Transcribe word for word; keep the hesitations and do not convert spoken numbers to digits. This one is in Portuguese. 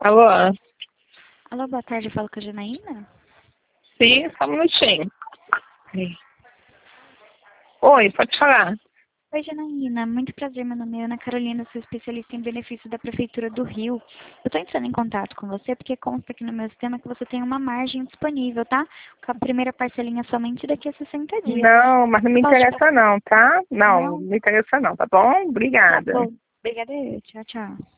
Alô? Alô, boa tarde, eu falo com a Janaína? Sim, só um minutinho. Oi, pode falar. Oi, Janaína, muito prazer, meu nome é Ana Carolina, sou especialista em benefício da Prefeitura do Rio. Eu estou entrando em contato com você porque consta aqui no meu sistema que você tem uma margem disponível, tá? Com a primeira parcelinha somente daqui a sessenta dias. Não, mas não me Posso te interessa passar? não, tá? Não, não Não? me interessa não, tá bom? Tá Obrigada. bom. Obrigada, tchau, tchau.